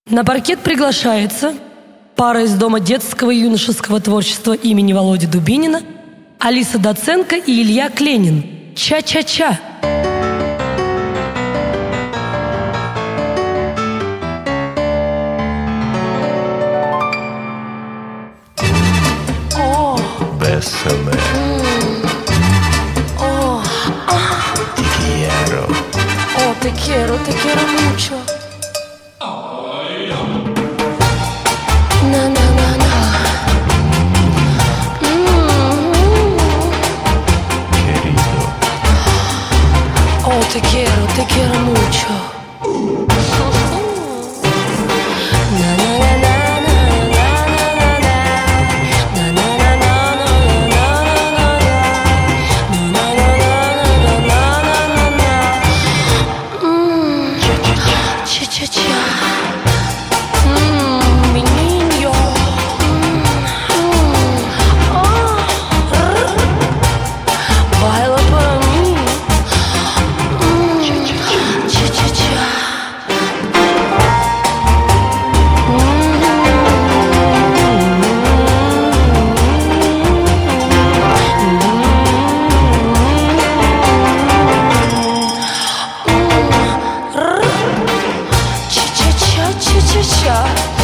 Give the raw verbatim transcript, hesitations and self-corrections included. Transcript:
На паркет приглашается пара из Дома детского и юношеского творчества имени Володи Дубинина, Алиса Доценко и Илья Кленин. Ча-ча-ча. Bésame. Oh, Te quiero. oh, te quiero, te quiero mucho. Na, na, na, na. Mm. Querido. Oh, te quiero, te quiero mucho. Na, na, na, na. Cha-cha-cha. Mmm, mi niño. Mm, mm. Oh. Baila para mí. Mm. Cha-cha-cha. Cha-cha-cha, cha-cha-cha.